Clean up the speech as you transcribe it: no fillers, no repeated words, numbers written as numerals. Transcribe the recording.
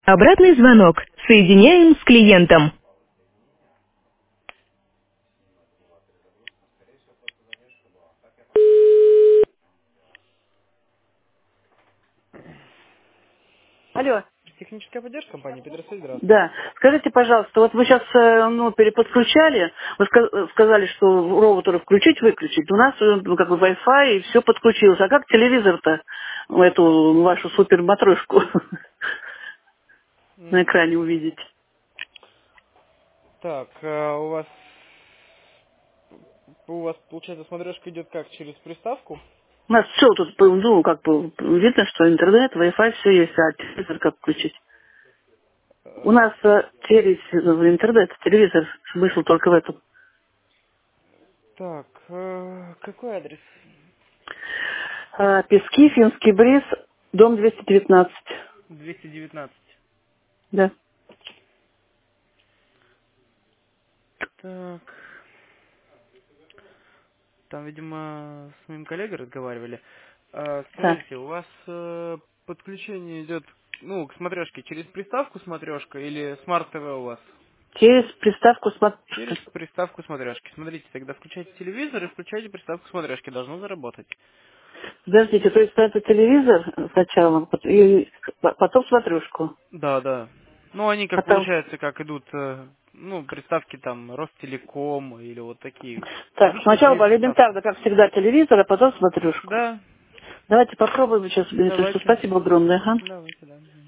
Обратный звонок. Соединяем с клиентом. Алло, Техническая поддержка компании Петросвет, здравствуйте. да. Скажите, пожалуйста, вот вы сейчас переподключали, вы сказали, что роутер включить-выключить. У нас как бы Wi-Fi и все подключилось. А как телевизор-то, эту вашу суперматрешку на М, экране увидеть? Так, у вас получается смотрешка идет как, через приставку? У нас все тут, как бы, видно, что интернет, Wi-Fi, все есть, а телевизор как включить? У Э, нас через интернет, телевизор, смысл только в этом. Так, какой адрес? Пески, Финский бриз, дом 219. 219. Да. Так, там, видимо, с моим коллегой разговаривали. Да. Скажите, у вас подключение идет, ну, к смотрешке через приставку смотрешка или смарт ТВ у вас? Через приставку Через смотрешка. приставку смотрешки. Смотрите, тогда включайте телевизор и включайте приставку смотрешки, должно заработать. Подождите, то есть это телевизор сначала, и потом смотрешку. Да, да. Ну, они как Потом... получается, как идут, ну, приставки там Ростелеком или вот такие. Так, Обычно сначала через приставку. элементарно, как всегда, телевизор, а потом смотрешку. Да, Давайте попробуем сейчас. Минуточку. давайте. Спасибо огромное. Ага. Давайте, да.